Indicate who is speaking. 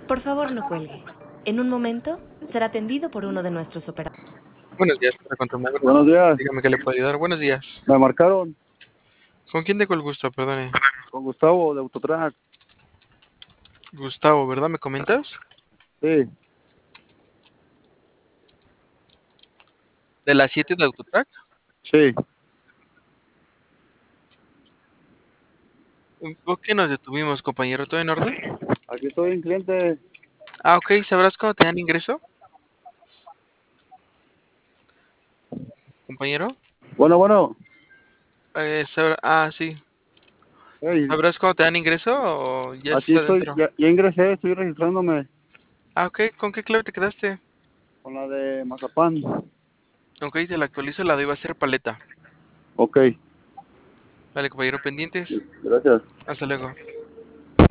Speaker 1: Por favor, no cuelgue. En un momento será atendido por uno de nuestros operadores.
Speaker 2: Buenos días, para controlar.
Speaker 3: Buenos días.
Speaker 2: Dígame que le puedo ayudar. Buenos días.
Speaker 3: Me marcaron
Speaker 2: ¿Con quién tengo el gusto? Perdone.
Speaker 3: con Gustavo de Autotrack.
Speaker 2: Gustavo, ¿verdad? ¿Me comentas?
Speaker 3: Sí,
Speaker 2: ¿De las 7 de Autotrack?
Speaker 3: sí.
Speaker 2: ¿Por qué nos detuvimos, compañero? ¿Todo en orden?
Speaker 3: Aquí estoy en cliente.
Speaker 2: Ah, ok. ¿Sabrás cuándo te dan ingreso, compañero?
Speaker 3: Bueno.
Speaker 2: Sí.
Speaker 3: Hey,
Speaker 2: ¿Sabrás cuándo te dan ingreso o ya
Speaker 3: aquí
Speaker 2: estás
Speaker 3: estoy.
Speaker 2: adentro?
Speaker 3: Ya ingresé, estoy registrándome
Speaker 2: Ah, ok. ¿Con qué clave te quedaste?
Speaker 3: con la de Mazapán.
Speaker 2: Ok, te la actualizo, la de iba a ser paleta.
Speaker 3: Ok,
Speaker 2: Vale, compañero, pendientes.
Speaker 3: gracias.
Speaker 2: Hasta luego.